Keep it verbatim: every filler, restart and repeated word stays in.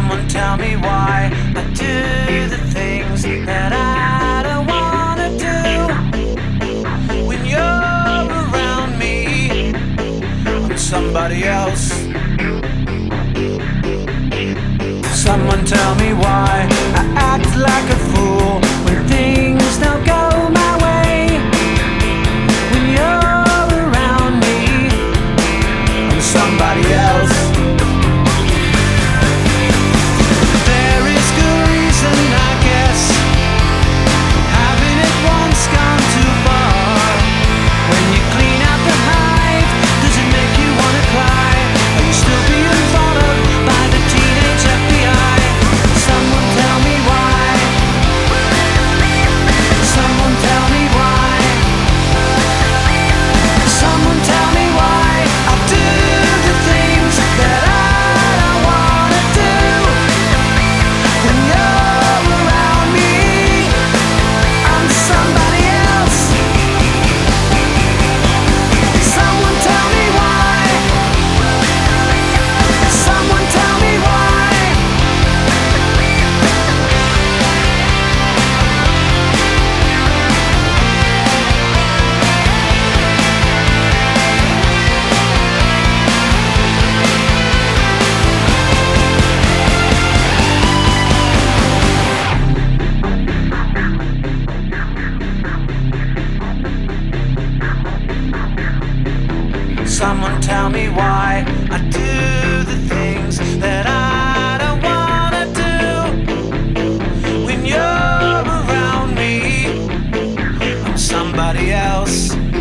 Someone tell me why I do the things that I don't wanna do. When you're around me, I'm somebody else. Someone tell me why I act like a fool when things don't go my way. When you're around me, I'm somebody else. There is good reason, I guess, having it once gone too far. When you clean out the hive, does it make you wanna cry? Are you still being thought of by the teenage F B I? Someone tell me why. Someone tell me why. Someone tell me why I do the things that I don't wanna do. When you're around me, I'm somebody else. Someone tell me why. Someone tell me why. Someone tell me why I do the things that I don't wanna do. When you're around me, I'm somebody else.